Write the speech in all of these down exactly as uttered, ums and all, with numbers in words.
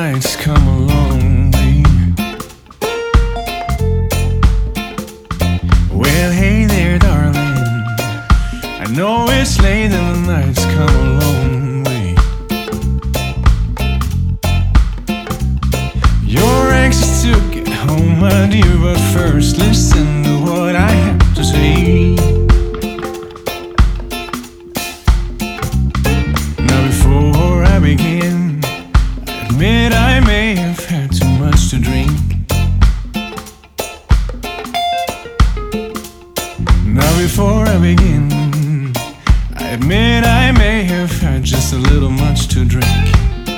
nights come a long way. Well, hey there, darling, I know it's late and the nights come a long way. You're anxious to get home, my dear, but first listen to what I have to say. Now before I begin, I admit I may have had too much to drink. Now before I begin, I admit I may have had just a little much to drink.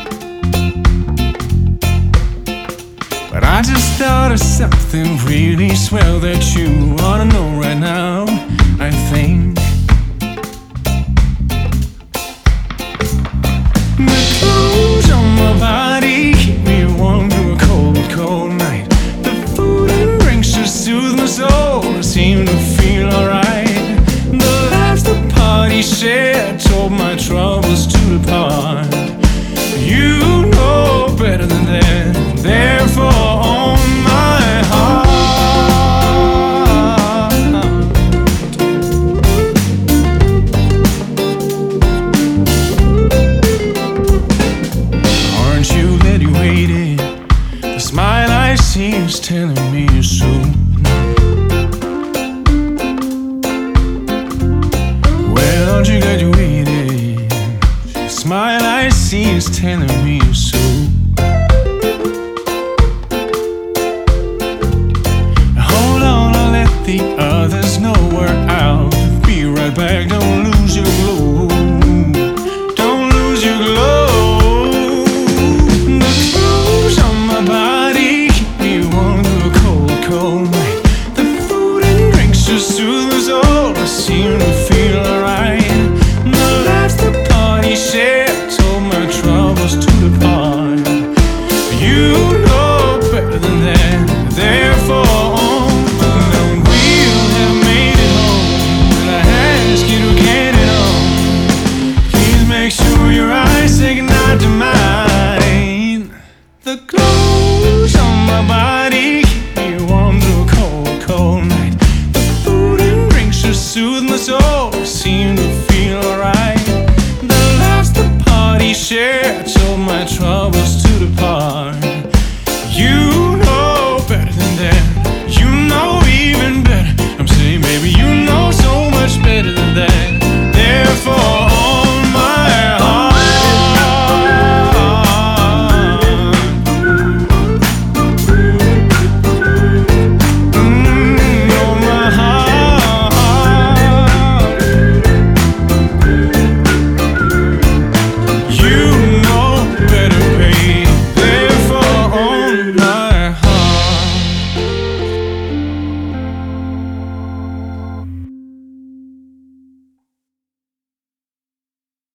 But I just thought of something really swell that you ought to know right now, I think. The clothes on my body keep me warm through a cold, cold night. The food and drinks just soothe my soul, I seem to feel alright. The laughs the party shared told my troubles to depart. You know better than that, therefore on my heart. Aren't you glad you waited? The smile I see is telling me you're so. Well, aren't you glad you waited? The smile I see is telling me you're so. Hold on, I'll let the others know we're out. Be right back, don't lose your glow. Don't lose your glow. The clothes on my body keep me warm through a cold, cold night. The food and drinks just soothe my soul, I seem to feel alright. The laughs the party shared told my troubles to depart. You know better than that, therefore on. Now we'll have made it home, and I ask you to get it on. Please make sure your eyes say goodnight to mine. The